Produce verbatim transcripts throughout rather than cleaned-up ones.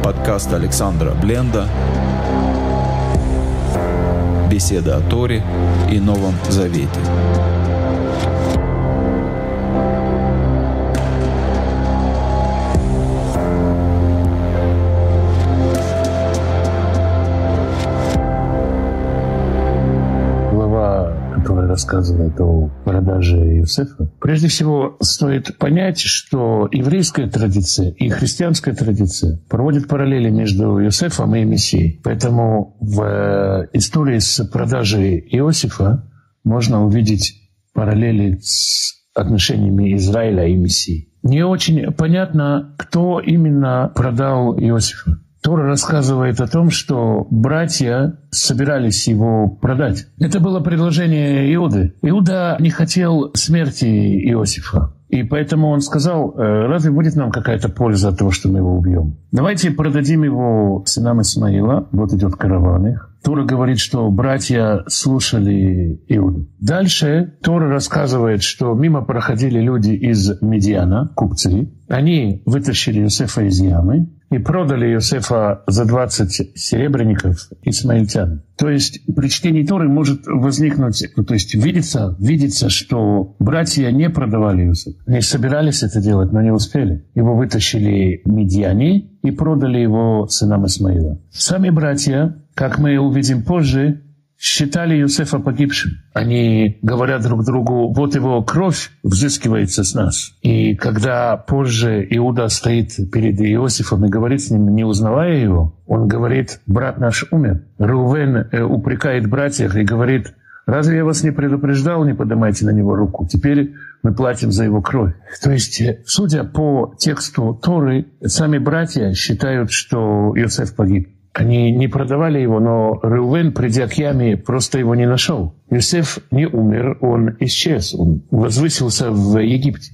Подкаст Александра Бленда. Беседы о Торе и Новом Завете. Которая рассказывает о продаже Иосифа. Прежде всего, стоит понять, что еврейская традиция и христианская традиция проводят параллели между Иосифом и Мессией. Поэтому в истории с продажей Иосифа можно увидеть параллели с отношениями Израиля и Мессии. Не очень понятно, кто именно продал Иосифа. Тора рассказывает о том, что братья собирались его продать. Это было предложение Иуды. Иуда не хотел смерти Иосифа. И поэтому он сказал: разве будет нам какая-то польза от того, что мы его убьем? Давайте продадим его сынам Исмаила. Вот идет караван их. Тора говорит, что братья слушали Иуду. Дальше Тора рассказывает, что мимо проходили люди из Медиана, купцы. Они вытащили Иосифа из ямы и продали Иосифа за двадцать серебряников исмаильтянам. То есть при чтении Торы может возникнуть, то есть видится, видится, что братья не продавали Иосифа. Они собирались это делать, но не успели. Его вытащили медиане и продали его сынам Исмаила. Сами братья, как мы увидим позже, считали Иосифа погибшим. Они говорят друг другу: вот его кровь взыскивается с нас. И когда позже Иуда стоит перед Иосифом и говорит с ним, не узнавая его, он говорит: брат наш умер. Реувен упрекает братьев и говорит: разве я вас не предупреждал, не поднимайте на него руку? Теперь мы платим за его кровь. То есть, судя по тексту Торы, сами братья считают, что Иосиф погиб. Они не продавали его, но Реувен, придя к яме, просто его не нашел. Иосиф не умер, он исчез, он возвысился в Египте.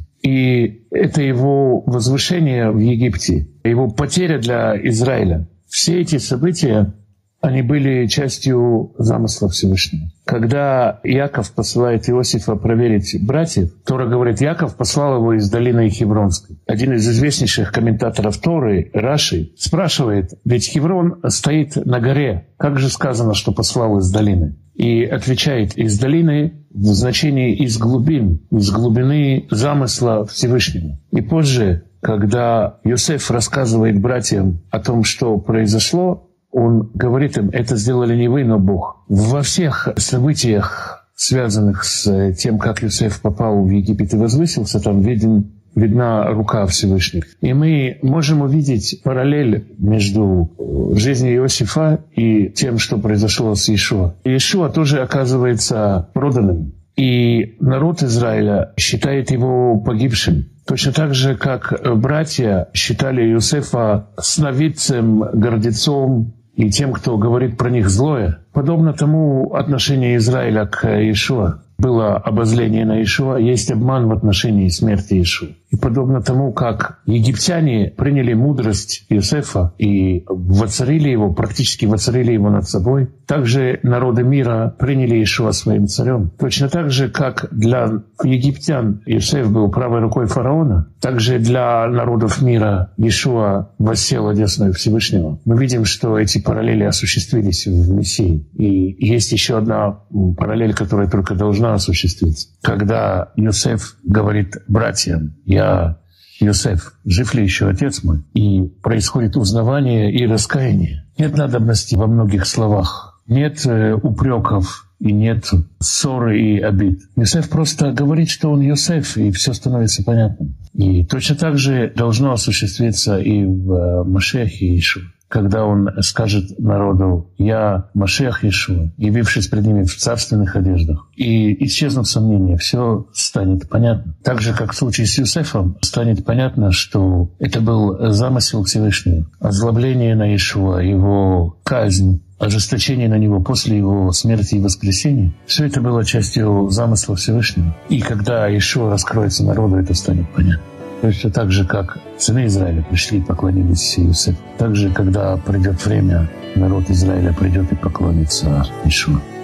И это его возвышение в Египте, его потеря для Израиля. Все эти события, они были частью замысла Всевышнего. Когда Иаков посылает Иосифа проверить братьев, Тора говорит: Иаков послал его из долины Хевронской. Один из известнейших комментаторов Торы, Раши, спрашивает: ведь Хеврон стоит на горе, как же сказано, что послал из долины? И отвечает: из долины в значении из глубин, из глубины замысла Всевышнего. И позже, когда Иосиф рассказывает братьям о том, что произошло, он говорит им: это сделали не вы, но Бог. Во всех событиях, связанных с тем, как Иосиф попал в Египет и возвысился, там виден, видна рука Всевышних. И мы можем увидеть параллель между жизнью Иосифа и тем, что произошло с Иешуа. Иешуа тоже оказывается проданным. И народ Израиля считает его погибшим. Точно так же, как братья считали Иосифа сновидцем, гордецом и тем, кто говорит про них злое. Подобно тому отношение Израиля к Иешуа. Было обозление на Иешуа, есть обман в отношении смерти Иешуа. И подобно тому, как египтяне приняли мудрость Иосифа и воцарили его, практически воцарили его над собой, также народы мира приняли Иешуа своим царем. Точно так же, как для египтян Иосиф был правой рукой фараона, также для народов мира Иешуа воссел одесную Всевышнего. Мы видим, что эти параллели осуществились в Мессии. И есть еще одна параллель, которая только должна осуществиться. Когда Иосиф говорит братьям: я Иосиф, жив ли еще отец мой? И происходит узнавание и раскаяние. Нет надобности во многих словах, нет э, упреков и нет ссоры и обид. Иосиф просто говорит, что он Иосиф, и все становится понятным. И точно так же должно осуществиться и в э, Машиахе Иешуа. Когда он скажет народу: «Я Машиах Иешуа», явившись пред ними в царственных одеждах, и исчезнут сомнения, все станет понятно. Так же, как в случае с Иосифом, станет понятно, что это был замысел Всевышнего. Озлобление на Иешуа, его казнь, ожесточение на него после его смерти и воскресения, все это было частью замысла Всевышнего. И когда Иешуа раскроется народу, это станет понятно. То есть так же, как сыны Израиля пришли и поклонились Иосифу, так же, когда придет время, народ Израиля придет и поклонится Иешуа.